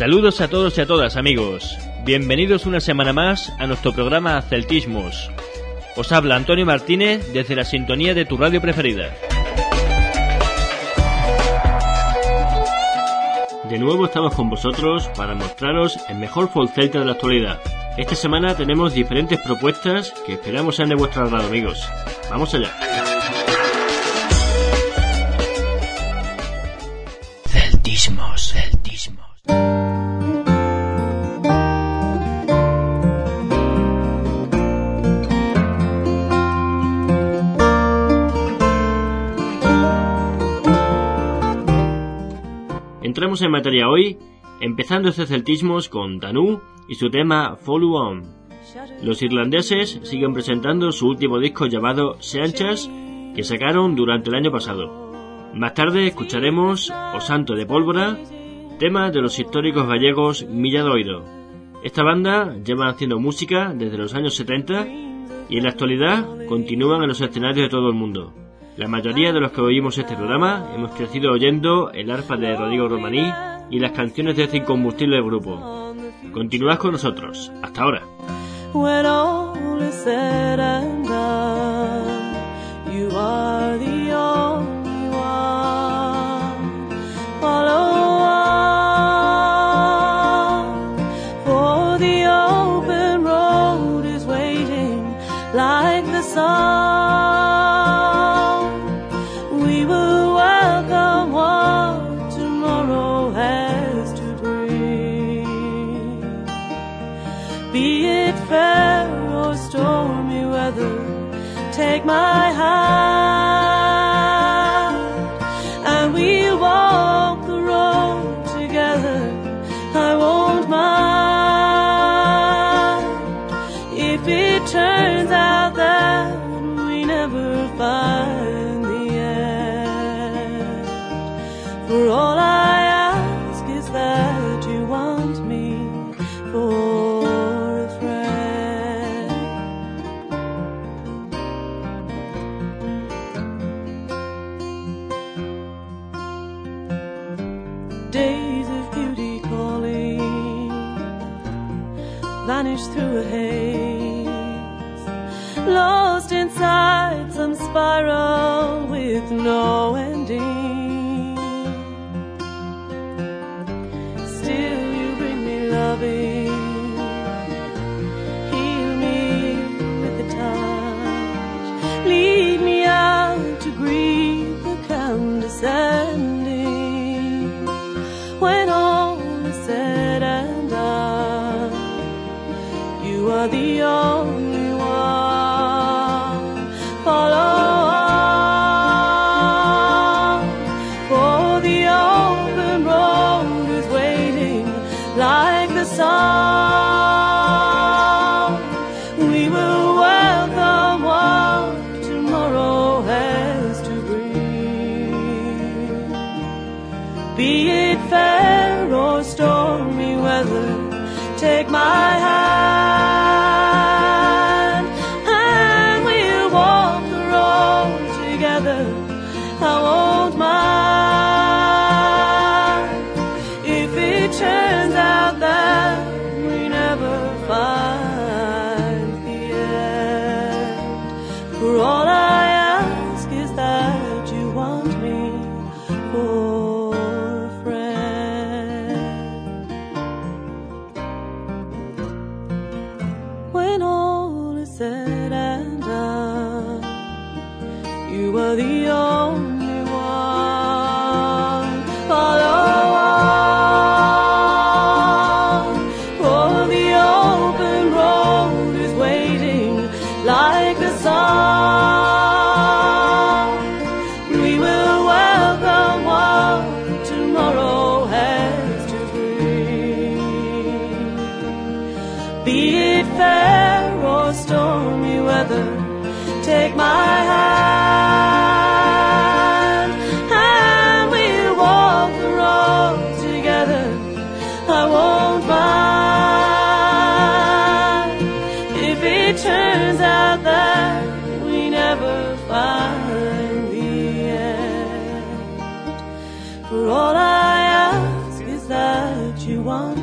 Saludos a todos y a todas, amigos. Bienvenidos una semana más a nuestro programa Celtismos. Os habla Antonio Martínez desde la sintonía de tu radio preferida. De nuevo estamos con vosotros para mostraros el mejor folk celta de la actualidad. Esta semana tenemos diferentes propuestas que esperamos sean de vuestro agrado, amigos. ¡Vamos allá! Celtismos. Entramos en materia hoy, empezando este Celtismos con Danu y su tema Follow On. Los irlandeses siguen presentando su último disco llamado Seanchas, que sacaron durante el año pasado. Más tarde escucharemos O Santo de Pólvora, tema de los históricos gallegos Milladoiro. Esta banda lleva haciendo música desde los años 70 y en la actualidad continúan en los escenarios de todo el mundo. La mayoría de los que oímos este programa hemos crecido oyendo el arpa de Rodrigo Romaní y las canciones de este incombustible grupo. Continuad con nosotros. Hasta ahora. When all is said and done, you are the only one. Follow on, for the open road is waiting like the sun. We will welcome what tomorrow has to bring. Be it fair or stormy weather, take my hand, and we'll walk the road together. I won't mind if it turns out that we never find the end. For all I ask is that you want me for a friend. Days of beauty calling vanish through a haze, lost inside some spiral with no ending. Still you bring me loving, heal me with the touch, lead me out to greet the condescending. When all is said and done, you are the only one. Follow on, for the open road is waiting like the sun. We will welcome what tomorrow has to bring. Be it fair or stormy weather, take my hand, and we'll walk the road together. I won't mind if it turns out that we never find the end. For all I ask is that you want me for a friend. When all is said and done, you are the only one. Follow on, for the open road is waiting like the sun. We will welcome what tomorrow has to bring. Be it fair or stormy weather, take my hand, and we'll walk the road together. I won't mind if it turns out that we never find the end. For all I ask is that you want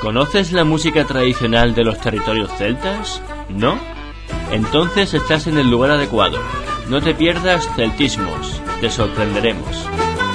¿Conoces la música tradicional de los territorios celtas? ¿No? Entonces estás en el lugar adecuado. No te pierdas Celtismos, te sorprenderemos.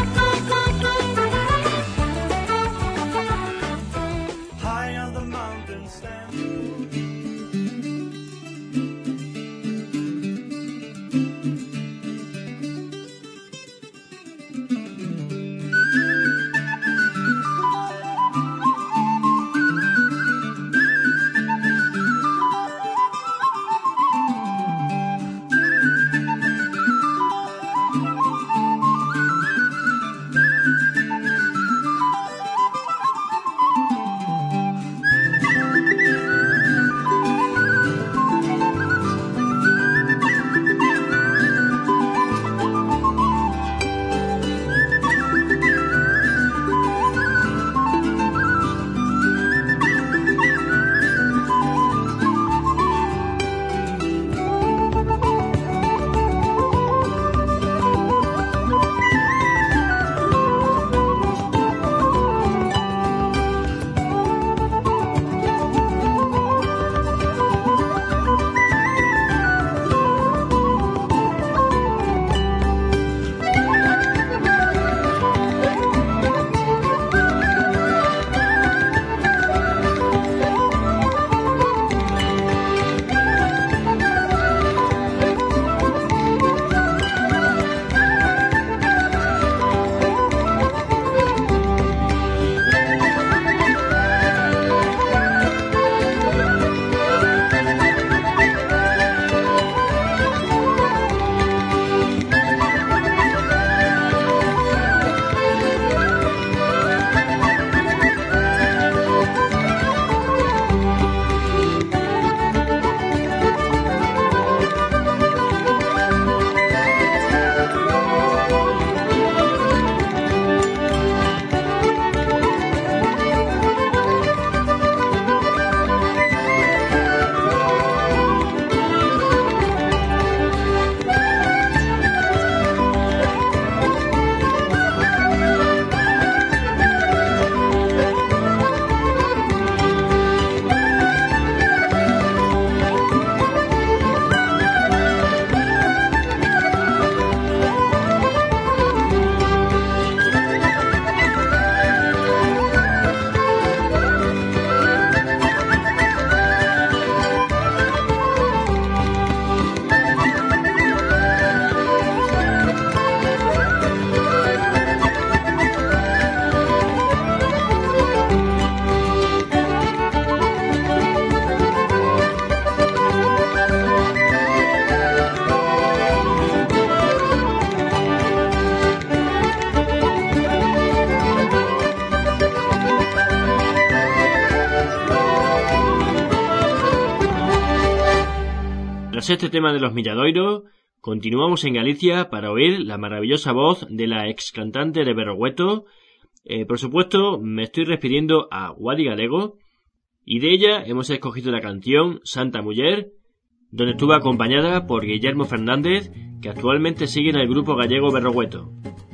Tras este tema de los Milladoiro, continuamos en Galicia para oír la maravillosa voz de la ex cantante de Berrogueto. Por supuesto, me estoy refiriendo a Guadi Galego, y de ella hemos escogido la canción Santa Muller, donde estuvo acompañada por Guillermo Fernández, que actualmente sigue en el grupo gallego Berrogueto.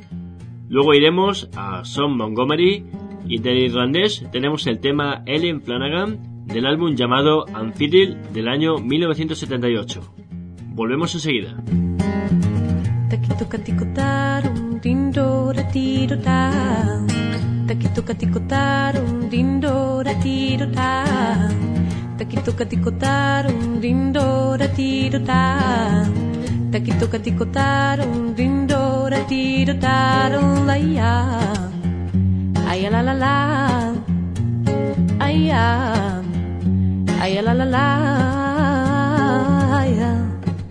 Luego iremos a Son Montgomery, y del irlandés tenemos el tema Ellen Flanagan, del álbum llamado Unfiddle del año 1978. Volvemos enseguida. Ay la la la, ay ya, ay la la la, ay ya.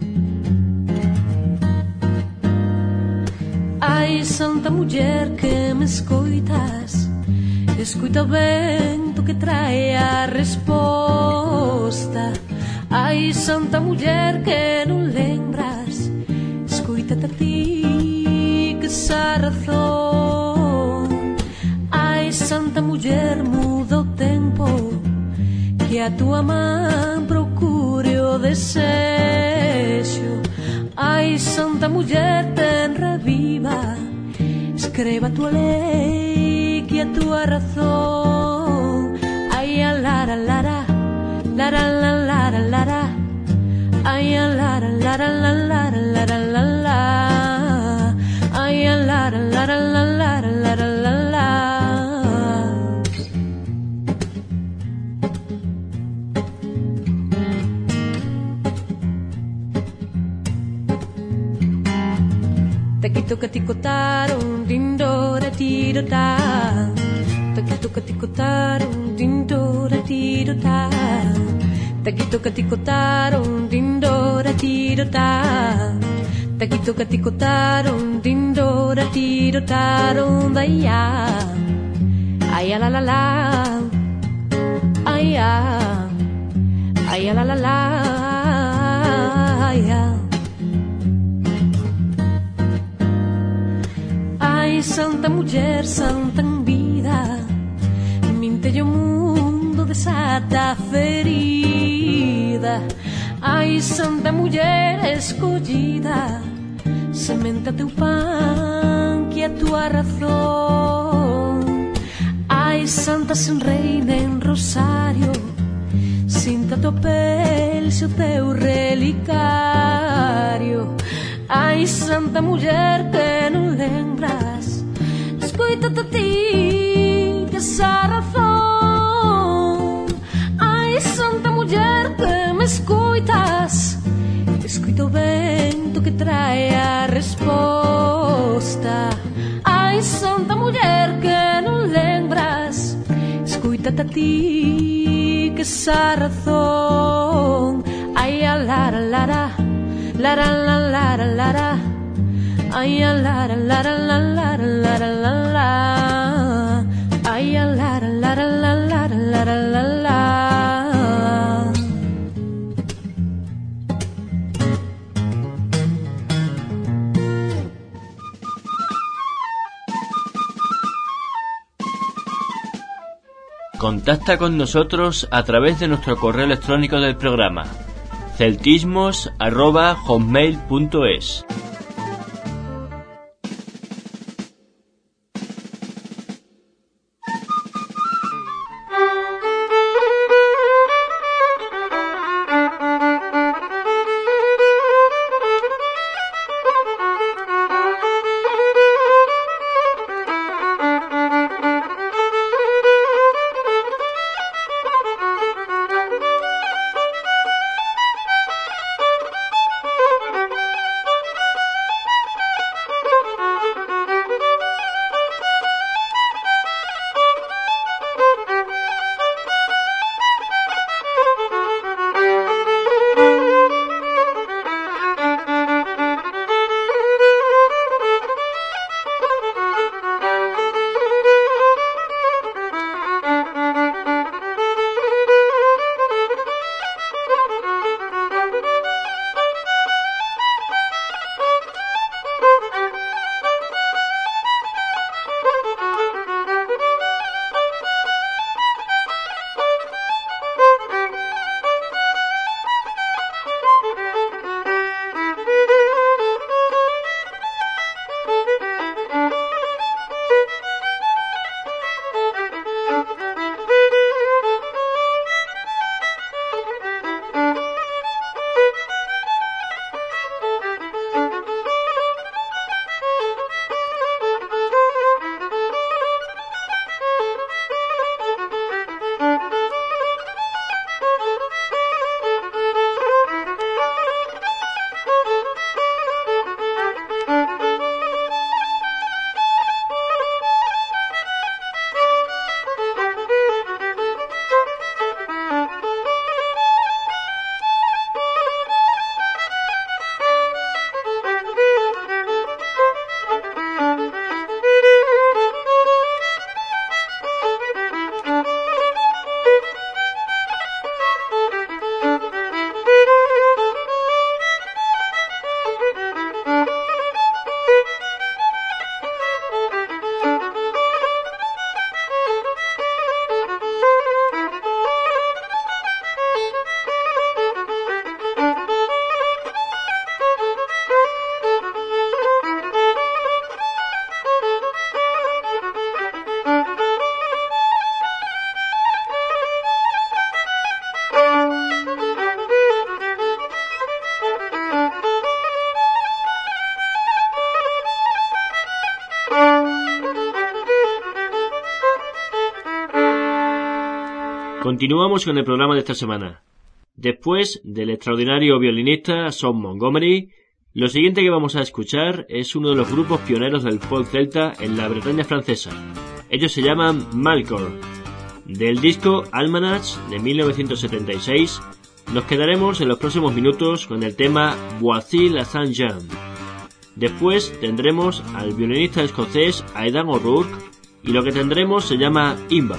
Ai, santa mulher que me escuitas, escuta ben tu que trae a resposta. Ai, santa mulher que non lembras, escuita-te a ti que sa razón. Ai, santa mulher muda o tempo, que a tua man procure o desexo. Ai, santa mulher ten reviva, escreva a tua lei que a tua razón. Ai, ay a la la la la la la la la la la, ay a la la la la la la la la la, ay a la la la la la la la la. Takito katiko tarum dindora tiro ta, takito katiko tarum dindora tiro ta, takito katiko tarum dindora tiro ta, takito katiko tarum dindora tiro tarum daya, ay la la la, ay la la la, ay. Ai, santa mulher, santa vida, minte o mundo desata ferida. Ai, santa mulher escolhida, semente teu pão que é tua razão. Ai, santa sem reina em rosário, sinta tua pele, seu teu relicário. Ai, santa mulher que não lembras, escuta-te a ti, que essa razão. Ai, santa mulher que me escutas, escuta o vento que trai a resposta. Ai, santa mulher que não lembras, escuta-te a ti, que essa razão. Ai, a la la la la la la la la la la, ay la la la la la la la la la, ay la la la la la la la la. Contacta con nosotros a través de nuestro correo electrónico del programa celtismos@hotmail.es. Continuamos con el programa de esta semana. Después del extraordinario violinista Son Montgomery, lo siguiente que vamos a escuchar es uno de los grupos pioneros del folk celta en la Bretaña francesa. Ellos se llaman Malcore. Del disco Almanach de 1976, nos quedaremos en los próximos minutos con el tema Voici la Saint-Jean. Después tendremos al violinista escocés Aidan O'Rourke y lo que tendremos se llama Imba.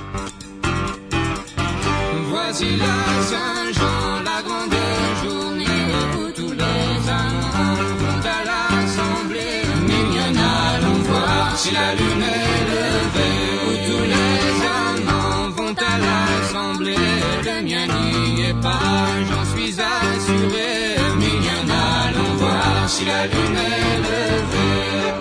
Voici la Saint-Jean, la grande journée où tous les amants vont à l'assemblée. Mignonne, allons voir si la lune est levée. Où tous les amants vont à l'assemblée. Le mien n'y est pas, j'en suis assuré. Mignonne, allons voir si la lune est levée.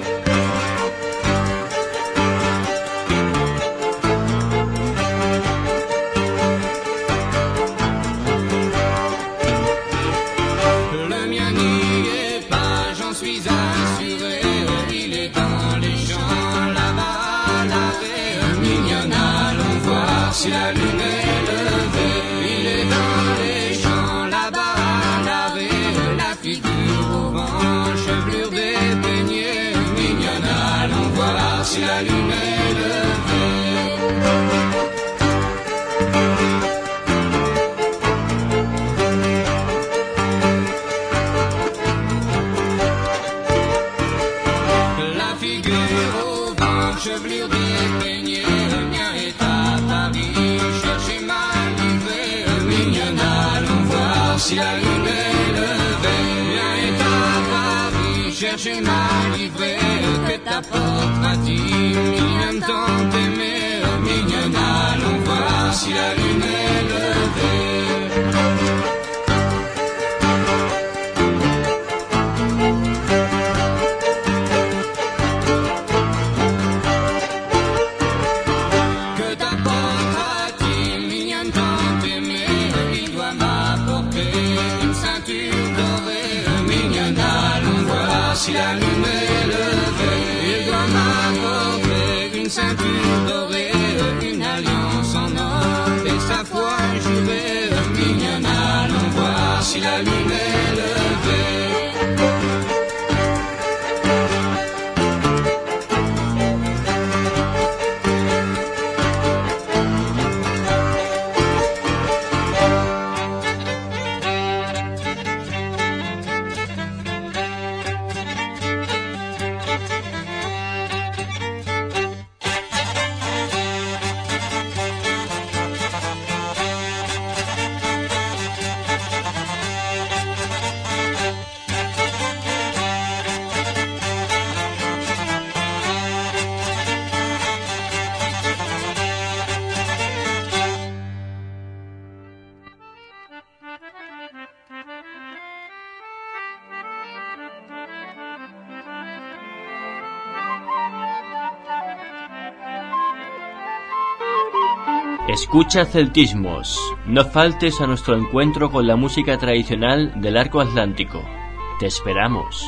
Si la lune est levée, il est dans les champs là-bas à laver la figure au vent, chevelure dépeignée, mignonne, allons voir si la lune est levée. La figure au vent, chevelure dépeignée, le mien est à Paris, cherchez ma livrée, mignonne, allons voir si la lune est levée. Mien est à Paris, cherchez ma livrée, que t'apportera-t-il, mignonne tant aimée, mignonne, allons voir si la lune est levée. Si la lune est levée, il doit m'apporter une ceinture dorée, une alliance en or et sa foi jurée. Mignonne, allons voir si la lune est levée. Escucha Celtismos. No faltes a nuestro encuentro con la música tradicional del Arco Atlántico. Te esperamos.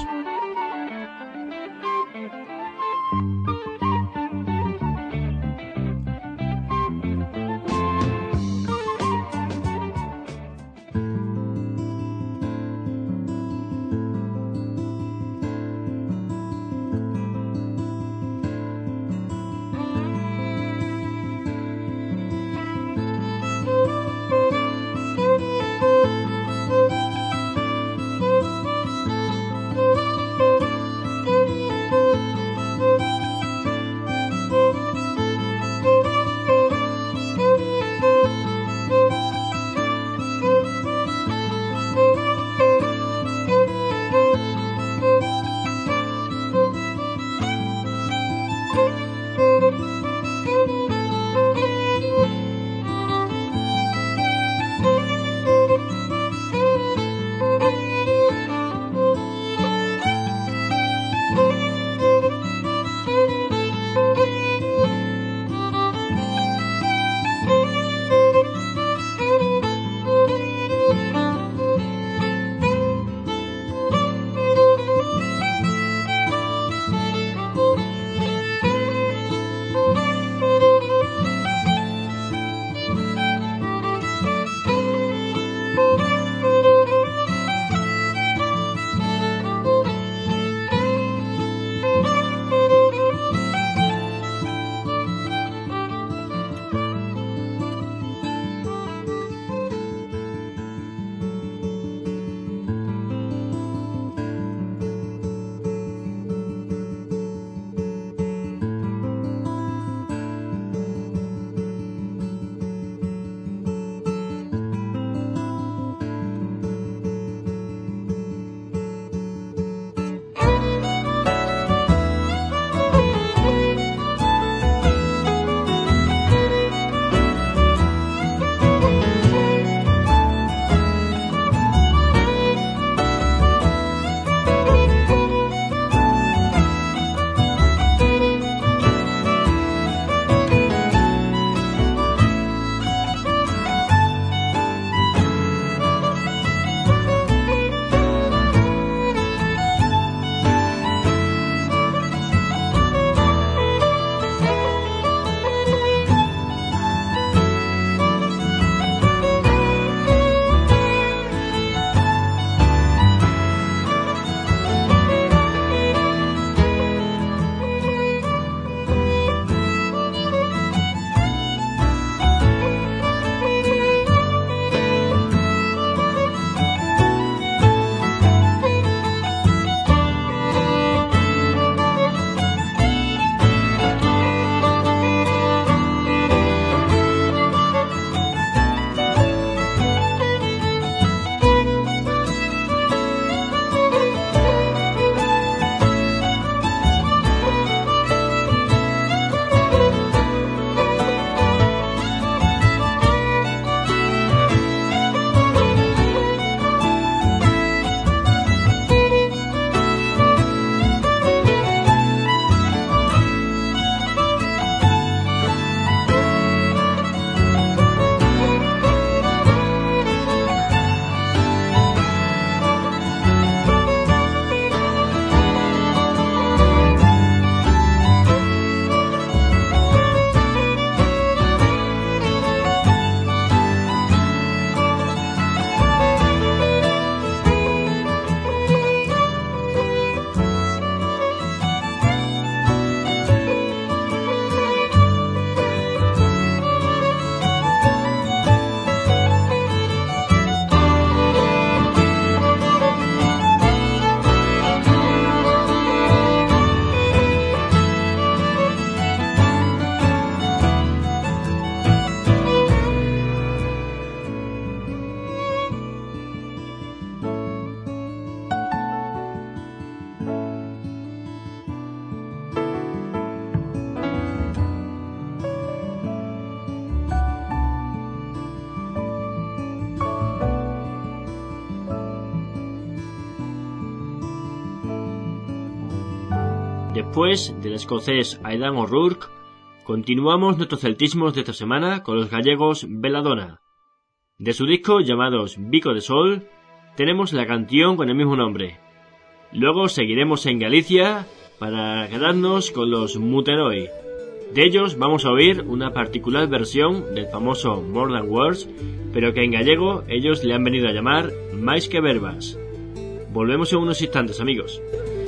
Después del escocés Aidan O'Rourke, continuamos nuestros celtismos de esta semana con los gallegos Belladonna. De su disco llamados Bico de Sol, tenemos la canción con el mismo nombre. Luego seguiremos en Galicia para quedarnos con los Muteroi. De ellos vamos a oír una particular versión del famoso More Than Words, pero que en gallego ellos le han venido a llamar Máis que Verbas. Volvemos en unos instantes, amigos.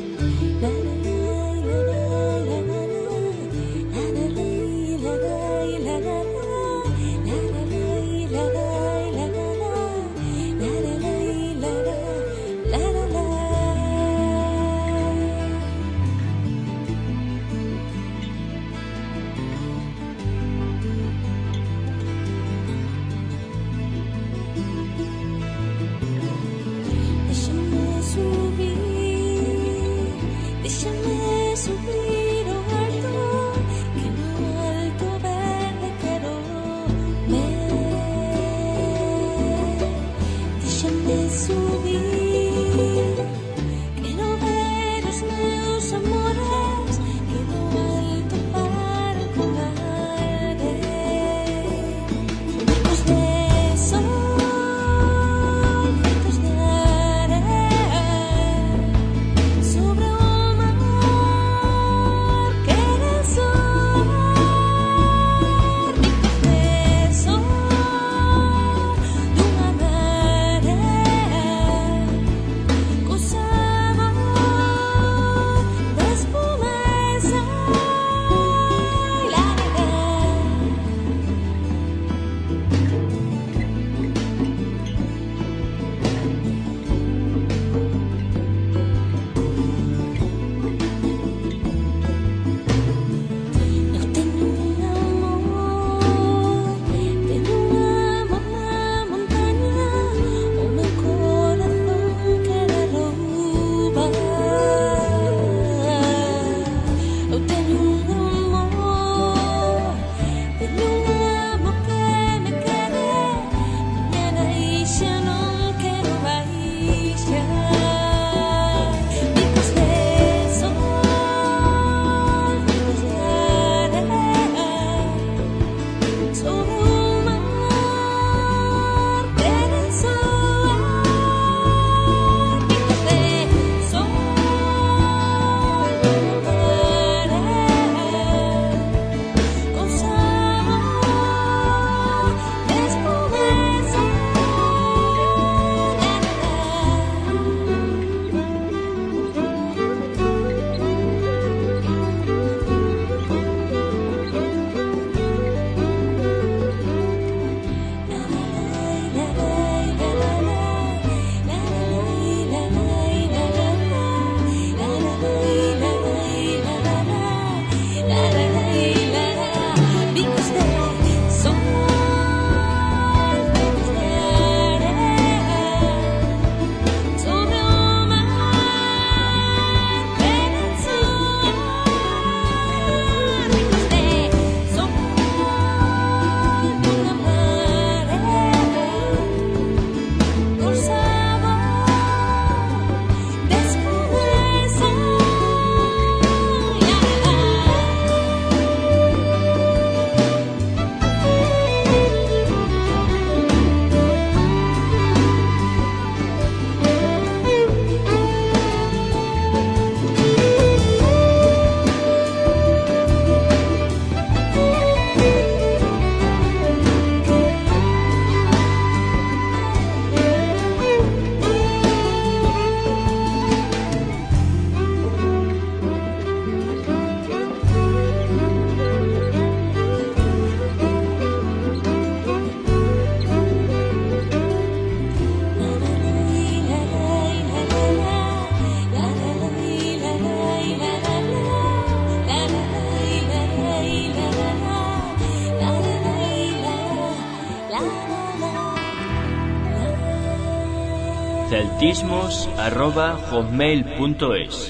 celtismos@hotmail.es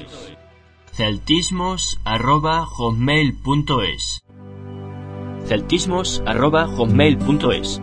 celtismos@hotmail.es celtismos@hotmail.es.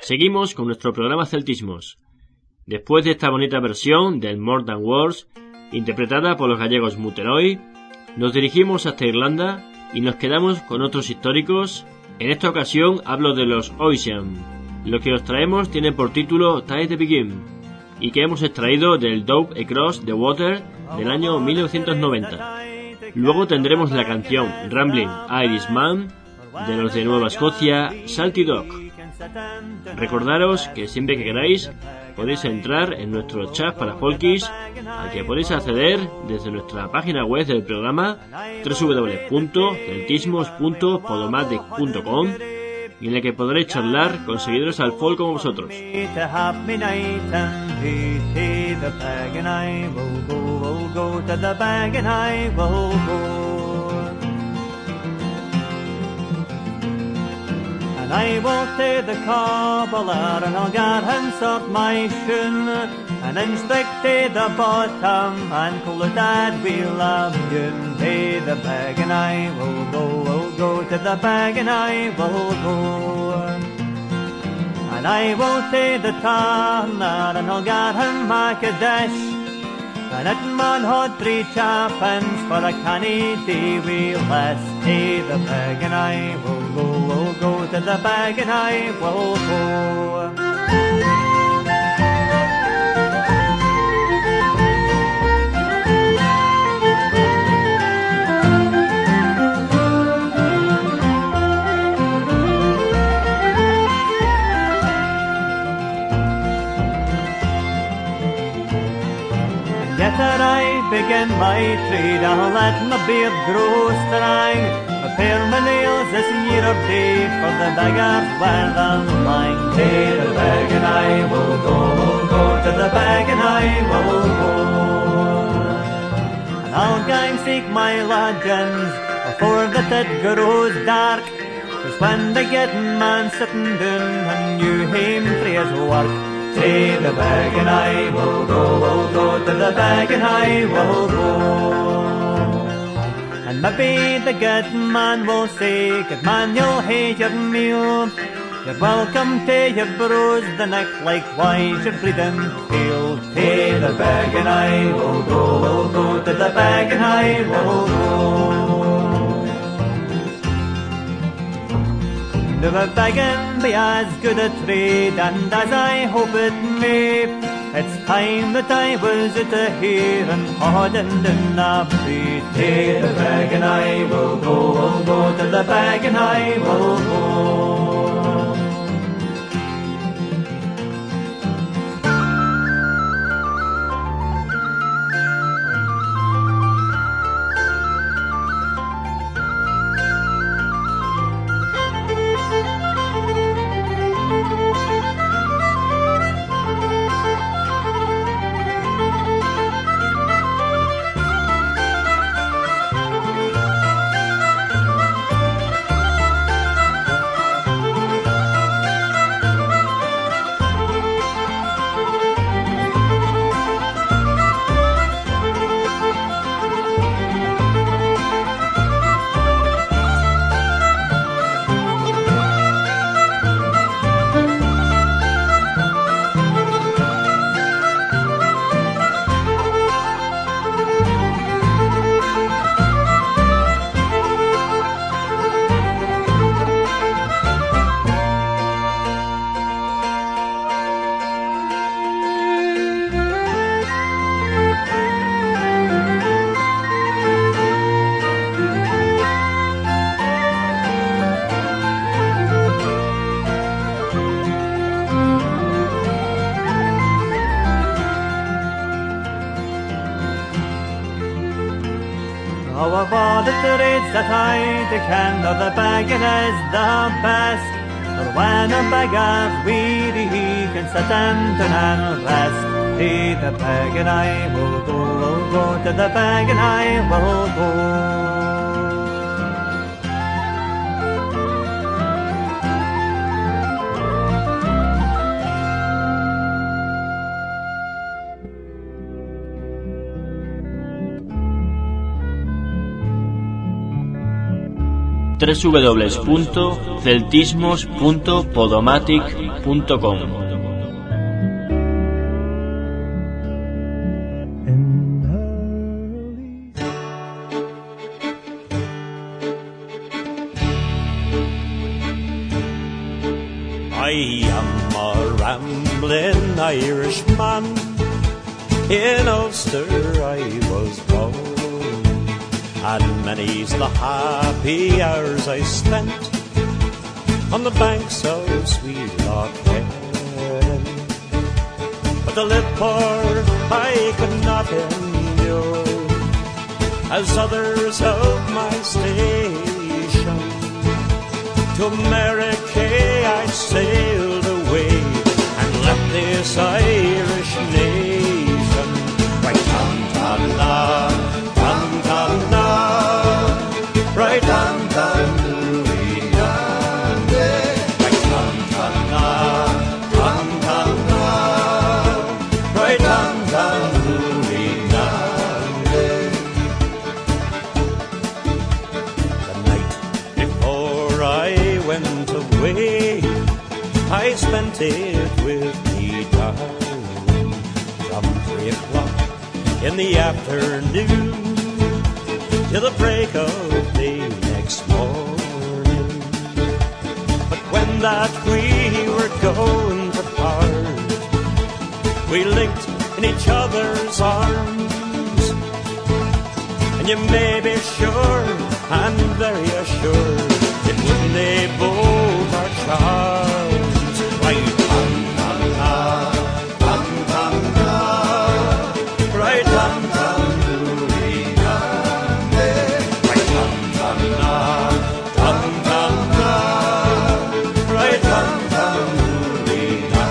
Seguimos con nuestro programa Celtismos. Después de esta bonita versión del More Than Words, interpretada por los gallegos Muteroy, nos dirigimos hasta Irlanda y nos quedamos con otros históricos. En esta ocasión hablo de los Ocean. Lo que os traemos tiene por título Tide the Begin, y que hemos extraído del Dove Across the Water del año 1990. Luego tendremos la canción Rambling Irishman de los de Nueva Escocia, Salty Dog. Recordaros que siempre que queráis podéis entrar en nuestro chat para folkies, al que podéis acceder desde nuestra página web del programa www.celtismos.podomatic.com, y en el que podréis charlar con seguidores al folk como vosotros. I will take the cobbler and I'll get him sort my shoon, and then stick to the bottom and call it that we love you. To the bag and I will go to the bag and I will go. And I will take the turner and I'll get him make a dish, and it man had 3 chappins for a canny day we less. To the bag and I will go to the bag and I will go. Yet I begin my trade, I'll let my beard grow strong. I pair my nails this year of day for the beggars where they're lying. To the bag and I will go to the bag and I will go. And I'll gang seek my lodgings before that it grows dark, 'cause when they get man sitting down and you him for his work. To the bag and I will go to the bag and I will go. And maybe the good man will say, good man, you'll hate your meal. You're welcome to your bros the neck, likewise your freedom feel. To the bag and I will go to the bag and I will go. Never begging be as good a trade, and as I hope it may, it's time that I was at a here and hardened in a free. To the bag and I will go to the bag and I will go. That I can of the bagging is the best, for when a beggar's weary he can sit down and rest. To the bag and I will go to the bag and I will go. www.celtismos.podomatic.com. I am a rambling Irishman. In Ulster I was born, and many's the happy hours I spent on the banks of sweet Loch Erin. But the liquor I could not endure, as others of my station. To America I sailed away and left this Irish nation. Right tam-tam-na, tam-tam-na, right tam-tam-na, right tam-tam-na, tam-tam-na, right tam-tam-na. The night before I went away, I spent it with me darling, from 3 o'clock in the afternoon till the break of day next morning. But when that we were going to part, we linked in each other's arms, and you may be sure, and very assured, it wouldn't they both our charms. Right tam-tam-na, tam-tam-na, right tam-tam-na, right tam-tam-na, tam-tam-na, right tam-tam-na.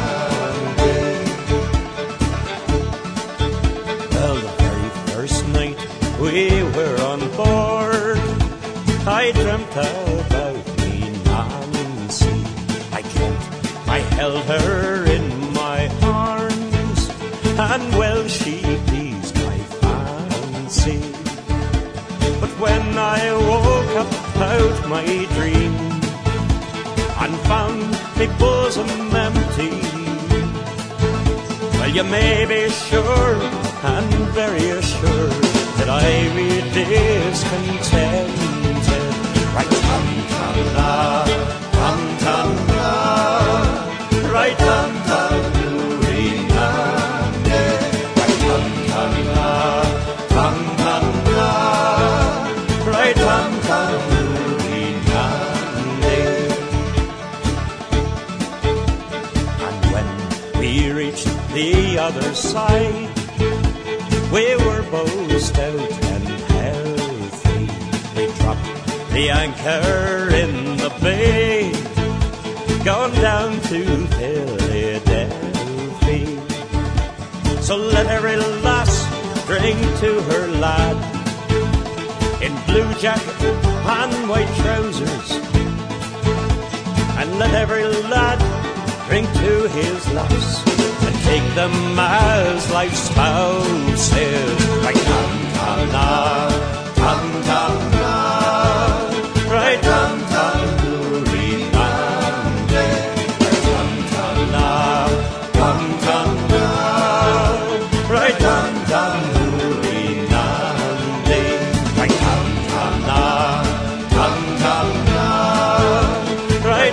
Well, the very first night we were on board, I dreamt about me Nancy. I dreamt I held her in my arms, and well she pleased my fancy. But when I woke up out my dream and found my bosom empty, well, you may be sure and very assured that I be discontented. Right tam-tam-na, tam-tam-na, right tam-tam-na, right tam-tam-na, tam-tam-na, right tam-tam-na. And when we reached the other side, we were both stout and healthy. We dropped the anchor in the bay, gone down to Philadelphia. So let every lass drink to her lad, in blue jacket and white trousers, and let every lad drink to his lass, and take them as life's spouses. Right tam-tam-na, tam-tam-na, right tam-tam-na, right tam-tam-na, tam-tam-na, right tam-tam-na, right tam-tam-na, tam-tam-na, right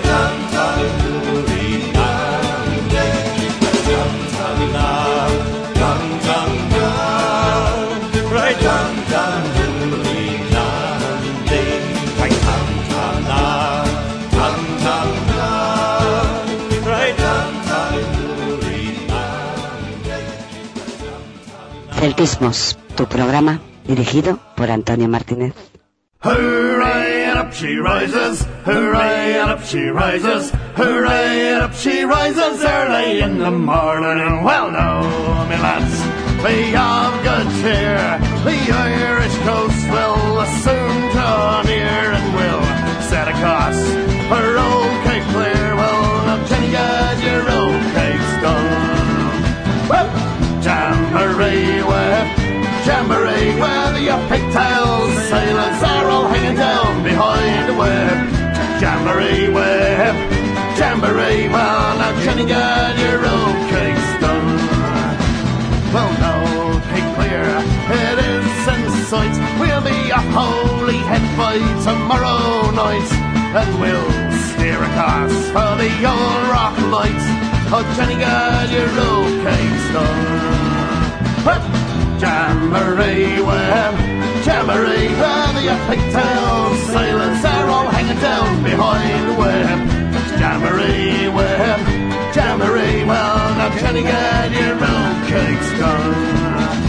Celtismos, tu programa dirigido por Antonio Martínez. Hooray, and up she rises, hooray, and up she rises, hooray, and up she rises early in the morning. And well, now, me lads, we have good cheer. The Irish coast will soon draw near, and we'll set a course for old Cape Clear. Well, now, Jenny, get your old cakes done. Whoop! Jamboree where the pigtails sailors are all hanging down behind the whip, jamboree whip, jamboree. Well, now Jenny, get your old cakes done. Well, now, keep clear, it is in sight. We'll be a holy head by tomorrow night, and we'll steer across for the old rock lights. Oh, Jenny, get your old cakes done. Whip, jamboree whip, jamboree. Well, the pigtail sailors are all hanging down behind the whip. Jamboree whip, jamboree. Well, now Jenny, get your old cakes done.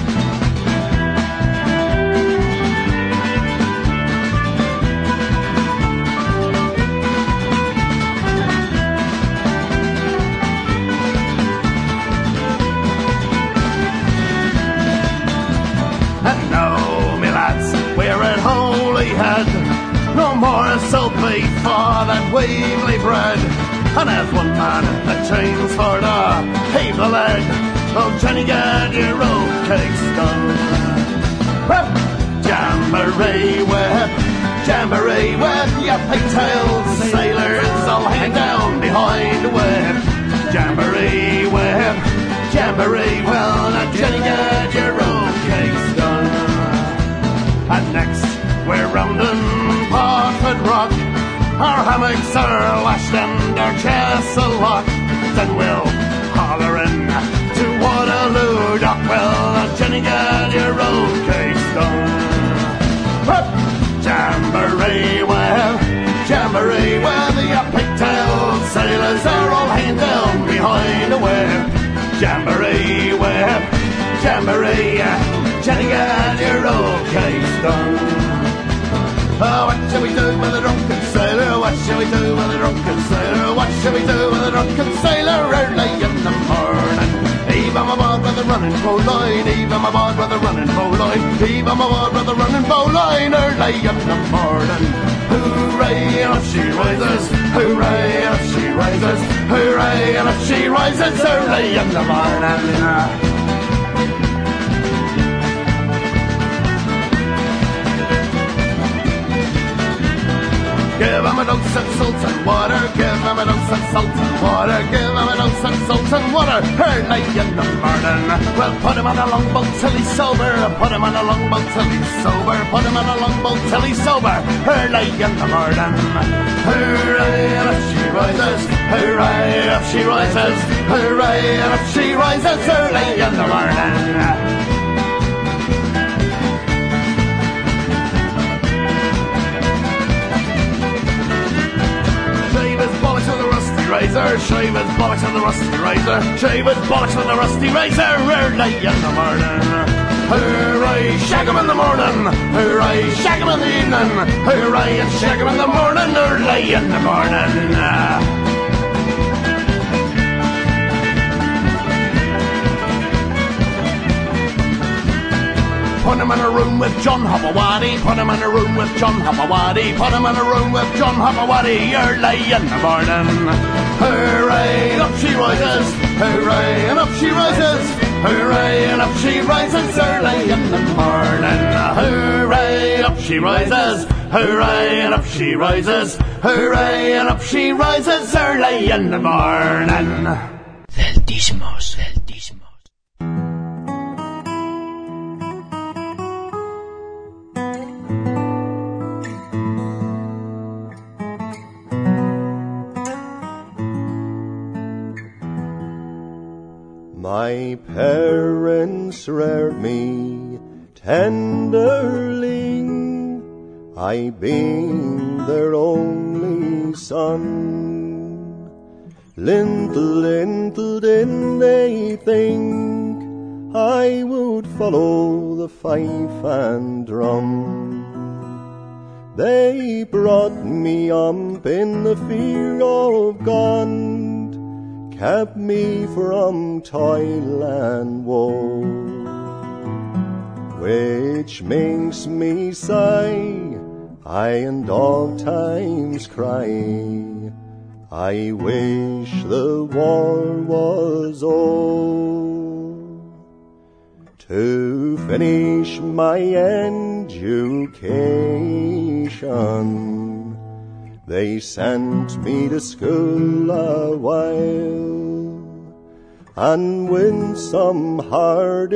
And now, me lads, we're at Holyhead. No more salt beef for that weevily bread. And as one man that chains for the heave the leg. Oh, Jenny, get your old cakes done. Whip, jamboree whip, jamboree whip. Your pigtailed sailors all hang down behind the whip. Jamboree whip, jamboree. Well, now Jenny, get your old cakes done. And next we're rounding Portford Rock. Our hammocks are lashed and our chests are locked. Then we'll holler in to Waterloo Dock. Well, now Jenny, get your old cakes done. Whip, jamboree, well, jamboree. Well, the pigtail sailors are all hanging down behind the whip. Jamboree, whip, jamboree. Jenny, get your old cakes done. Oh, what shall we do with a drunken sailor? What shall we do with a drunken sailor? What shall we do with a drunken sailor early in the morning? Heave on aboard with a running bowline, heave on aboard with a running bowline, heave on aboard with a running bowline early in the morning. Hooray, and up she rises, hooray, and up she rises, hooray, and up she rises early in the morning. Give him a dose of salt and water, give him a dose of salt and water, give him a dose of salt and water, early in the morning. Well, put him on a longboat till he's sober, put him on a longboat till he's sober, put him on a longboat till he's sober, early in the morning. Hooray, and up she rises, hooray, up she rises, hooray, and up she rises early in the morning. Razor, shave his bollocks on the rusty razor, shave his bollocks on the rusty razor early in the morning. Hooray, shag him in the morning, hooray, shag him in the evening, hooray, and shag him in the morning, early in the morning. Put him in a room with John Hopperwaddy, put him in a room with John Hopperwaddy, put him in a room with John Hopperwaddy early in the morning. Hooray, up she rises, hooray, and up she rises, hooray, and up she rises early in the morning. Hooray, up she rises, hooray, and up she rises, hooray, and up she rises early in the morning. Celtismos, celtismos. My parents reared me tenderly, I being their only son. Little did they think I would follow the fife and drum. They brought me up in the fear of God, kept me from toil and woe, which makes me sigh, aye, and oft times cry, I wish the war was o'er, to finish my education they sent me to school a while, and when some hard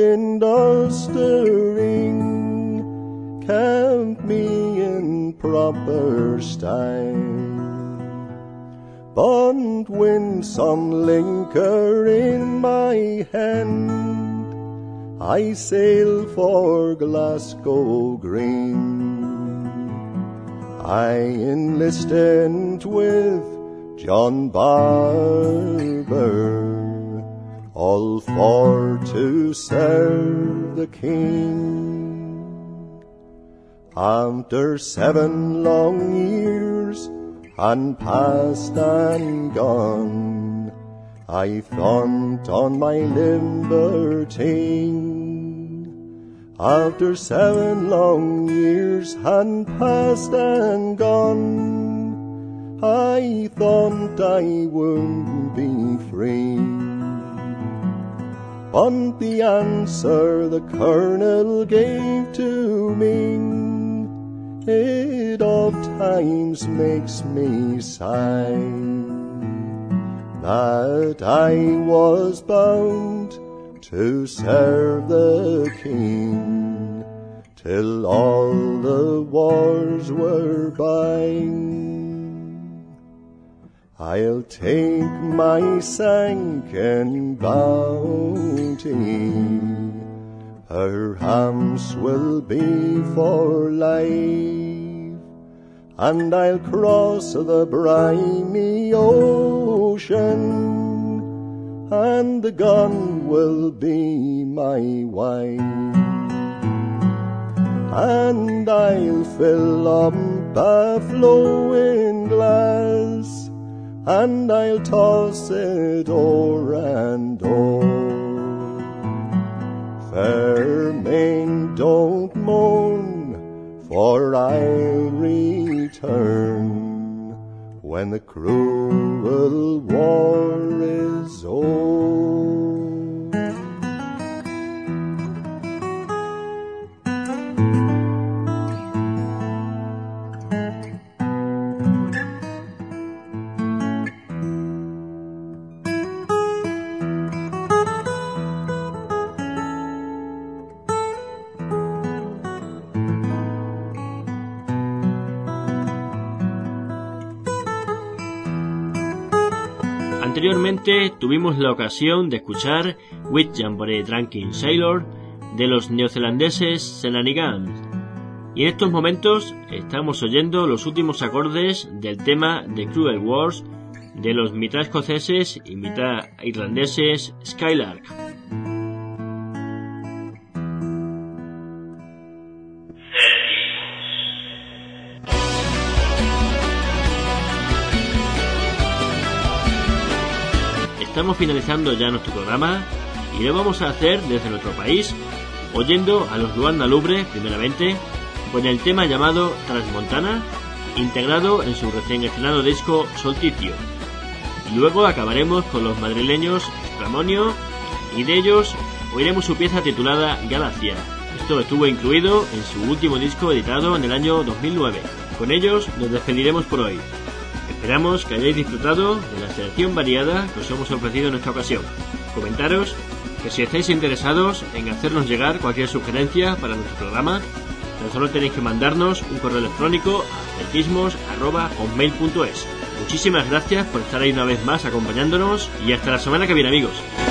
industering kept me in proper style. But when some linker in my hand, I sail for Glasgow Green. I enlisted with John Barber, all for to serve the King. After 7 long years and past and gone, I thought on my liberty. After 7 long years and past and gone, I thought I would be free. But the answer the Colonel gave to me, it oft times makes me sigh, that I was bound to serve the King till all the wars were by. I'll take my sunken bounty, perhaps will be for life, and I'll cross the briny ocean, and the gun will be my wife. And I'll fill up a flowing glass, and I'll toss it o'er and o'er. Fair maid, don't moan, for I'll return when the cruel war is o'er. Anteriormente tuvimos la ocasión de escuchar With Jamboree Drunken Sailor de los neozelandeses Senanigans, y en estos momentos estamos oyendo los últimos acordes del tema The Cruel Wars de los mitad escoceses y mitad irlandeses Skylark. Estamos finalizando ya nuestro programa y lo vamos a hacer desde nuestro país, oyendo a los Luanda Lubre primeramente con el tema llamado Transmontana, integrado en su recién estrenado disco Solsticio. Luego acabaremos con los madrileños Extramonio y de ellos oiremos su pieza titulada Galaxia. Esto estuvo incluido en su último disco editado en el año 2009. Con ellos nos despediremos por hoy. Esperamos que hayáis disfrutado de la selección variada que os hemos ofrecido en esta ocasión. Comentaros que si estáis interesados en hacernos llegar cualquier sugerencia para nuestro programa, tan solo tenéis que mandarnos un correo electrónico a celtismos@hotmail.es. Muchísimas gracias por estar ahí una vez más acompañándonos y hasta la semana que viene, amigos.